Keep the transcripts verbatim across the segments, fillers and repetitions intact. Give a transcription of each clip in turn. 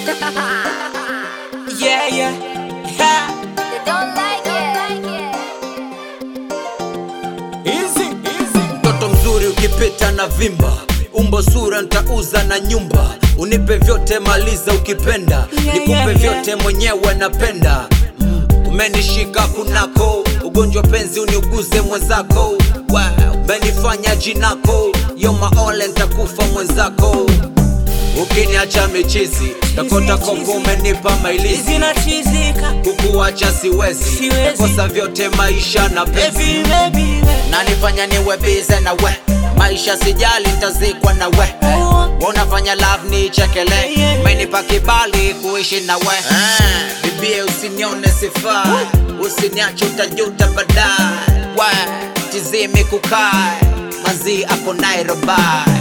Yeah, yeah, yeah. They don't like it. Easy, easy. Mtoto mzuri ukipita na vimba, umbo sura nitauza na nyumba. Unipe vyote maliza ukipenda, yeah, nikupe yeah, vyote yeah. mwenyewe napenda. mm. Umenishika kunako, ugonjwa penzi uniuguze mwenzako. Wow. Umenifanya jinako, yo maole nitakufa mwenzako. Ukiniacha michizi, takota kopo umenipa mailizi. Zina chizika, kukuacha siwezi, Siwezi. nakosa vyote maisha na pezi. baby, baby, Nanifanya niwe busy na we, maisha sijali nitazikwa na we. Oh. Unafanya love ni chekele, Yeah. umenipa kibali kuishi na we. Ah, bibie usinione sifai, usiniache utajuta baadaye. We, tizimi kukai, manzi hapo Nairobi.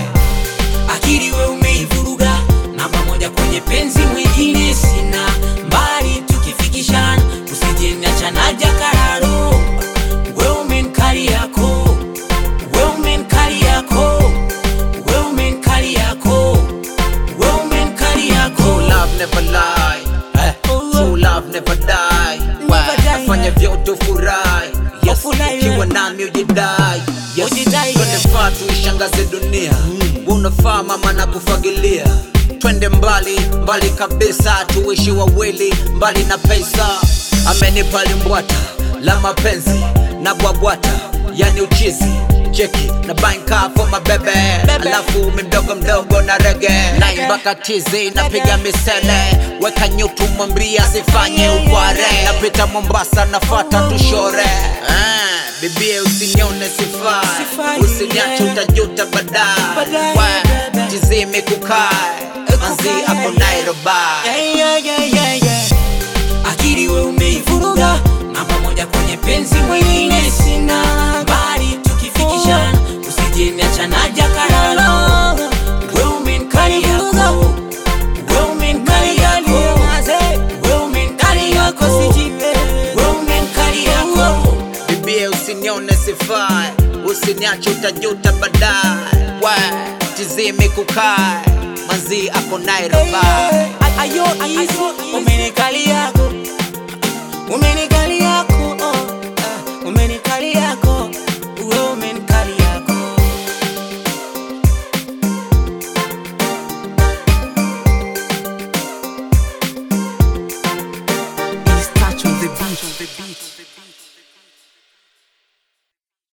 akili we umeivuruga, namba moja kwenye penzi mwingine sina. Mbali tukifikishana, usije niacha naja kararo. We umenkali yako, we umenkali yako, we umenkali yako, we umenkali yako. True love never lie, eh. True love never die. Never die, Nafanya eh. vyote ufurahi, yes. Ufurahi, Ukiwa eh. nami ujidai, yes. Ujidai, Twende eh. faa tuishangaze dunia. Unafaa mama na kufagilia. Twende mbali, mbali kabisa, tuishi wawili, mbali na pesa. Amenipa limbwata la mapenzi na bwabwata, yani uchizi. Cheki na banka for my baby, alafu mdogo mdogo na reggae. Naimba katizi, napiga misele, weka nyutu mwambia sifanye ukware. Napita Mombasa nafata tushore. Ah, bibie usinione sifai, Sifai, usiniache yeah. utajuta baadaye. Baadaye, We, baby. tizimi kukai, manzi Kukai, hapo yeah. Nairobi. Yeah, yeah, yeah, yeah, yeah. Akili we umeivuruga, namba moja kwenye penzi mwingine sina. Mbali tukifikishana, usije niacha naja kararo. We umenkali yako, we umenkali yako, we umenkali yako, we umenkali yako. Bibie usinione sifai, usiniache utajuta baadaye. We, tizimi kukai, manzi hapo Nairobi. Ayo, ayo, umenikali yako, umenikali yako.